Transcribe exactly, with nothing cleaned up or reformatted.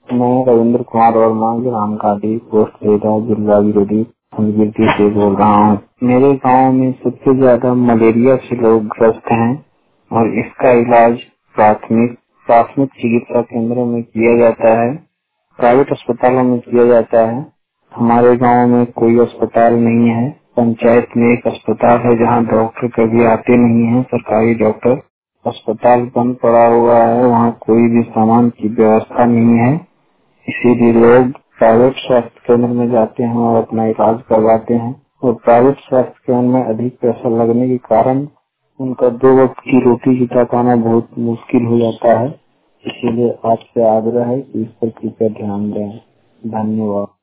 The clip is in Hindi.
मैं रविंद्र कुमार वर्मा ग्राम काटी पोस्ट रेडा जिला विरोधी संस्कृति से बोल रहा हूँ। मेरे गांव में सबसे ज्यादा मलेरिया से लोग ग्रस्त हैं और इसका इलाज प्राथमिक प्राथमिक चिकित्सा केंद्रों में किया जाता है, प्राइवेट अस्पतालों में किया जाता है। हमारे गांव में कोई अस्पताल नहीं है। पंचायत में एक अस्पताल है जहां डॉक्टर कभी आते नहीं है, सरकारी डॉक्टर। अस्पताल बंद पड़ा हुआ है, वहाँ कोई भी सामान की व्यवस्था नहीं है, इसीलिए लोग प्राइवेट स्वास्थ्य केंद्र में जाते हैं और अपना इलाज करवाते हैं। और प्राइवेट स्वास्थ्य केंद्र में अधिक पैसा लगने के कारण उनका दो वक्त की रोटी जुटा पाना बहुत मुश्किल हो जाता है। इसीलिए आपसे आग्रह है कि इस पर कृपया ध्यान दें। धन्यवाद।